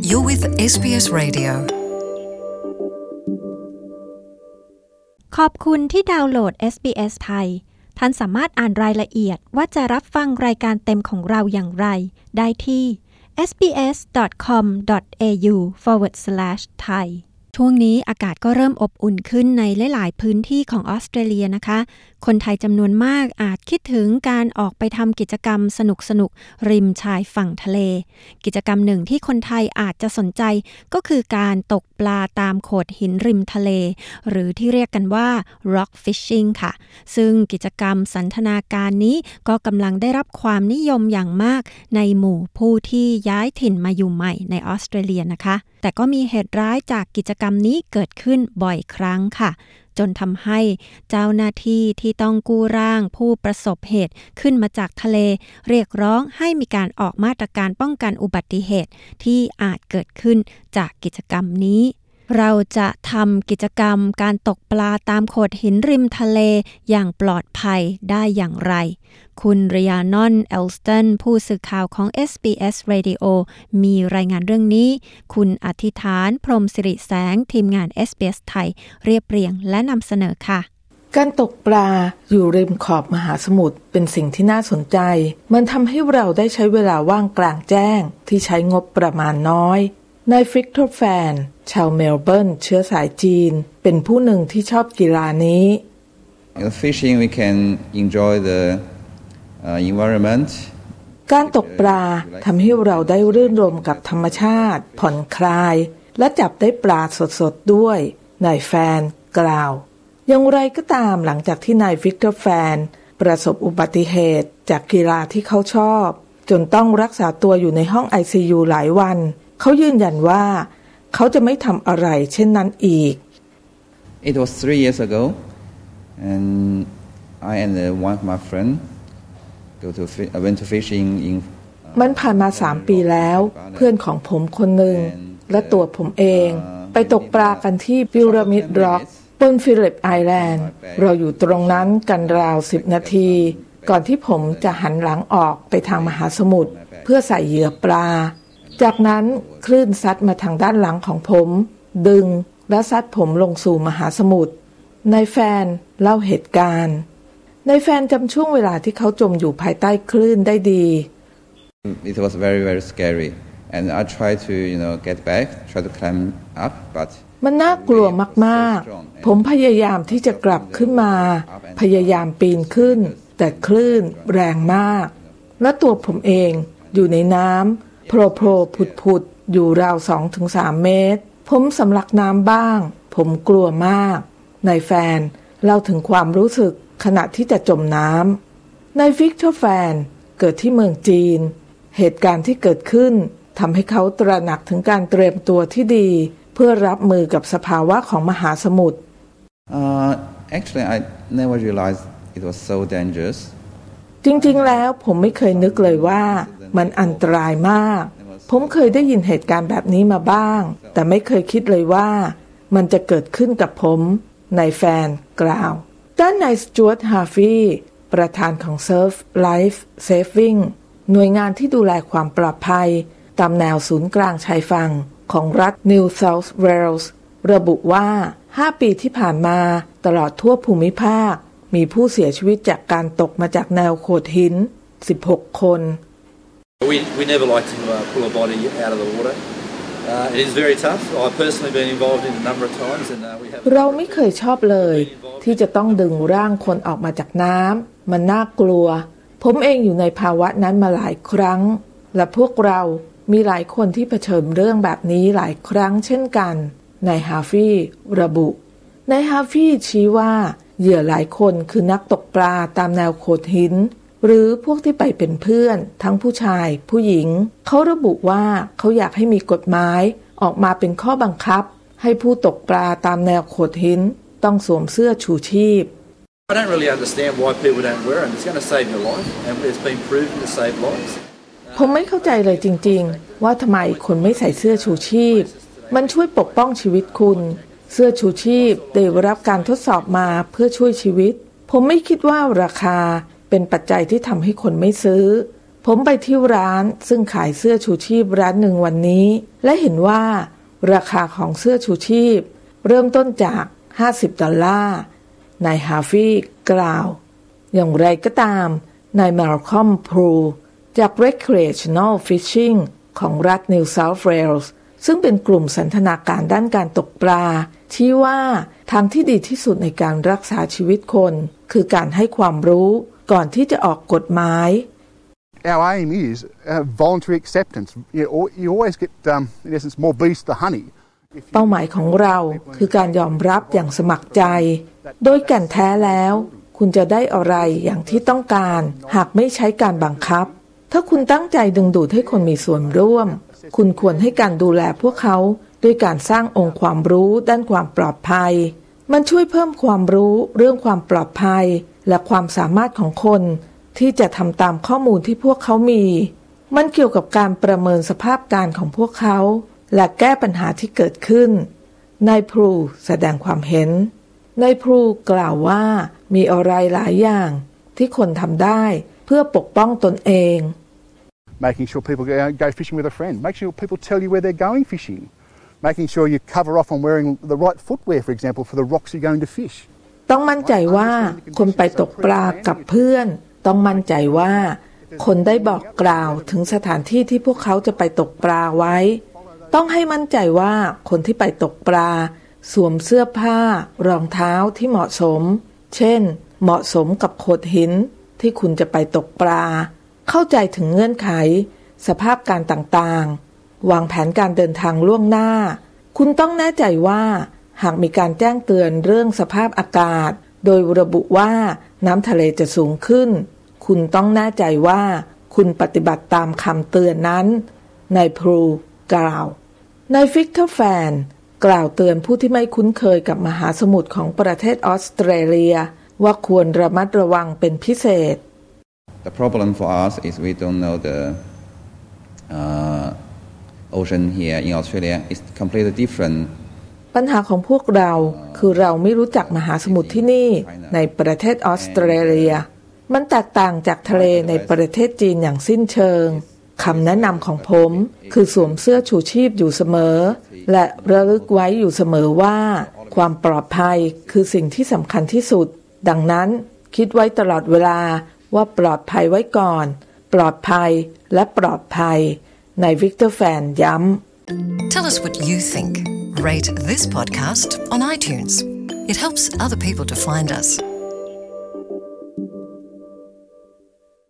You're with SBS Radio. ขอบคุณที่ดาวน์โหลด SBS ไทยท่านสามารถอ่านรายละเอียดว่าจะรับฟังรายการเต็มของเราอย่างไรได้ที่ sbs.com.au/thai ช่วงนี้อากาศก็เริ่มอบอุ่นขึ้นในหลายๆพื้นที่ของออสเตรเลียนะคะคนไทยจำนวนมากอาจคิดถึงการออกไปทำกิจกรรมสนุกๆริมชายฝั่งทะเลกิจกรรมหนึ่งที่คนไทยอาจจะสนใจก็คือการตกปลาตามโขดหินริมทะเลหรือที่เรียกกันว่า rock fishing ค่ะซึ่งกิจกรรมสันทนาการนี้ก็กำลังได้รับความนิยมอย่างมากในหมู่ผู้ที่ย้ายถิ่นมาอยู่ใหม่ในออสเตรเลียนะคะแต่ก็มีเหตุร้ายจากกิจกรรมนี้เกิดขึ้นบ่อยครั้งค่ะจนทำให้เจ้าหน้าที่ที่ต้องกู้ร่างผู้ประสบเหตุขึ้นมาจากทะเลเรียกร้องให้มีการออกมาตรการป้องกันอุบัติเหตุที่อาจเกิดขึ้นจากกิจกรรมนี้เราจะทำกิจกรรมการตกปลาตามโขดหินริมทะเลอย่างปลอดภัยได้อย่างไรคุณริยานอนเอลสตันผู้สื่อข่าวของ SBS Radio มีรายงานเรื่องนี้คุณอธิษฐานพรหมสิริแสงทีมงาน SBS ไทยเรียบเรียงและนำเสนอค่ะการตกปลาอยู่ริมขอบมหาสมุทรเป็นสิ่งที่น่าสนใจมันทำให้เราได้ใช้เวลาว่างกลางแจ้งที่ใช้งบประมาณน้อยนายฟิกเตอร์แฟนชาวเมลเบิร์นเชื้อสายจีนเป็นผู้หนึ่งที่ชอบกีฬานี้ Fishing we can enjoy the environment การตกปลาทำให้เราได้รื่นรมกับธรรมชาติผ่อนคลายและจับได้ปลาสดๆด้วยนายแฟนกล่าวอย่างไรก็ตามหลังจากที่นายฟิกเตอร์แฟนประสบอุบัติเหตุจากกีฬาที่เขาชอบจนต้องรักษาตัวอยู่ในห้อง ICU หลายวันเขายืนยันว่าเขาจะไม่ทำอะไรเช่นนั้นอีก It was 3 years ago and I and one of my friend went to fishing in มันผ่านมา3 ปีแล้วเพื่อนของผมคนหนึ่งและตัวผมเองไปตกปลากันที่พิรามิดร็อกบนฟิลิปไอแลนด์เราอยู่ตรงนั้นกันราว10 นาทีก่อนที่ผมจะหันหลังออกไปทางมหาสมุทรเพื่อใส่เหยื่อปลาจากนั้นคลื่นซัดมาทางด้านหลังของผมดึงและซัดผมลงสู่มหาสมุทรนายแฟนเล่าเหตุการณ์นายแฟนจำช่วงเวลาที่เขาจมอยู่ภายใต้คลื่นได้ดี It was very very scary and I tried to get back try to climb up but มันน่ากลัวมากๆผมพยายามที่จะกลับขึ้นมาพยายามปีนขึ้นแต่คลื่นแรงมากและตัวผมเองอยู่ในน้ำโผล่ผุดอยู่ราว 2-3 เมตรผมสำลักน้ำบ้างผมกลัวมากนายแฟนเล่าถึงความรู้สึกขณะที่จะจมน้ำนายวิกเตอร์แฟนเกิดที่เมืองจีนเหตุการณ์ที่เกิดขึ้นทำให้เขาตระหนักถึงการเตรียมตัวที่ดีเพื่อรับมือกับสภาวะของมหาสมุทร Actually I never realized it was so dangerous จริงๆแล้วผมไม่เคยนึกเลยว่ามันอันตรายมากผมเคยได้ยินเหตุการณ์แบบนี้มาบ้างแต่ไม่เคยคิดเลยว่ามันจะเกิดขึ้นกับผมนายแฟนกล่าวด้านนายสจ๊วตฮาฟีประธานของ Surf Life Saving หน่วยงานที่ดูแลความปลอดภัยตามแนวศูนย์กลางชายฝั่งของรัฐ New South Wales ระบุว่า5 ปีที่ผ่านมาตลอดทั่วภูมิภาคมีผู้เสียชีวิตจากการตกมาจากแนวโขดหิน16 คน We never like to pull a body out of the water. It is very tough. I've personally been involved in a number of times and we have เราไม่เคยชอบเลยที่จะต้องดึงร่างคนออกมาจากน้ำมันน่ากลัวผมเองอยู่ในภาวะนั้นมาหลายครั้งและพวกเรามีหลายคนที่เผชิญเรื่องแบบนี้หลายครั้งเช่นกันนายฮาฟีระบุนายฮาฟีชี้ว่าเหยื่อหลายคนคือนักตกปลาตามแนวโขดหินหรือพวกที่ไปเป็นเพื่อนทั้งผู้ชายผู้หญิงเขาระบุว่าเขาอยากให้มีกฎหมายออกมาเป็นข้อบังคับให้ผู้ตกปลาตามแนวโขดหินต้องสวมเสื้อชูชีพ I don't really understand why people don't wear them. It's going to save your life and it's been proven to save lives. ผมไม่เข้าใจเลยจริงๆว่าทำไมคนไม่ใส่เสื้อชูชีพมันช่วยปกป้องชีวิตคุณเสื้อชูชีพได้รับการทดสอบมาเพื่อช่วยชีวิตผมไม่คิดว่าราคาเป็นปัจจัยที่ทำให้คนไม่ซื้อผมไปที่ร้านซึ่งขายเสื้อชูชีพร้านหนึ่งวันนี้และเห็นว่าราคาของเสื้อชูชีพเริ่มต้นจาก$50นายฮาฟีกล่าวอย่างไรก็ตามนายมาลคอมพรูจาก Recreational Fishing ของรัฐ New South Wales ซึ่งเป็นกลุ่มสันทนาการด้านการตกปลาชี้ว่าทางที่ดีที่สุดในการรักษาชีวิตคนคือการให้ความรู้ก่อนที่จะออกกฎหมาย Our aim is voluntary acceptance. You always get, in essence, more bees to honey. เป้าหมายของเราคือการยอมรับอย่างสมัครใจโดยแก่นแท้แล้วคุณจะได้อะไรอย่างที่ต้องการหากไม่ใช้การบังคับถ้าคุณตั้งใจดึงดูดให้คนมีส่วนร่วมคุณควรให้การดูแลพวกเขาด้วยการสร้างองค์ความรู้ด้านความปลอดภัยมันช่วยเพิ่มความรู้เรื่องความปลอดภัยและความสามารถของคนที่จะทำตามข้อมูลที่พวกเขามีมันเกี่ยวกับการประเมินสภาพการของพวกเขาและแก้ปัญหาที่เกิดขึ้นนายพรูแสดงความเห็นนายพรูกล่าวว่ามีอะไรหลายอย่างที่คนทำได้เพื่อปกป้องตนเอง Making sure people go fishing with a friend. Make sure people tell you where they're going fishing. Making sure you cover off on wearing the right footwear, for example, for the rocks you're going to fish. ต้องมั่นใจว่าคนไปตกปลากับเพื่อนต้องมั่นใจว่าคนได้บอกกล่าวถึงสถานที่ที่พวกเขาจะไปตกปลาไว้ต้องให้มั่นใจว่าคนที่ไปตกปลาสวมเสื้อผ้ารองเท้าที่เหมาะสมเช่นเหมาะสมกับโขดหินที่คุณจะไปตกปลาเข้าใจถึงเงื่อนไขสภาพการต่างๆวางแผนการเดินทางล่วงหน้าคุณต้องแน่ใจว่าหากมีการแจ้งเตือนเรื่องสภาพอากาศโดยระบุว่าน้ำทะเลจะสูงขึ้นคุณต้องแน่ใจว่าคุณปฏิบัติตามคำเตือนนั้นนายพรูกล่าวนายฟิกเตอร์แฟนกล่าวเตือนผู้ที่ไม่คุ้นเคยกับมหาสมุทรของประเทศออสเตรเลียว่าควรระมัดระวังเป็นพิเศษ The problem for us is we don't know the ocean here in Australia is completely different ปัญหาของพวกเราคือเราไม่รู้จักมหาสมุทรที่นี่ในประเทศออสเตรเลียมันแตกต่างจากทะเลในประเทศจีนอย่างสิ้นเชิงคำแนะนำของผมคือสวมเสื้อชูชีพอยู่เสมอและระลึกไว้อยู่เสมอว่าความปลอดภัยคือสิ่งที่สำคัญที่สุดดังนั้นคิดไว้ตลอดเวลาว่าปลอดภัยไว้ก่อนปลอดภัยและปลอดภัยนายวิกเตอร์แฟนย้ำ Tell us what you think. Rate this podcast on iTunes. It helps other people to find us.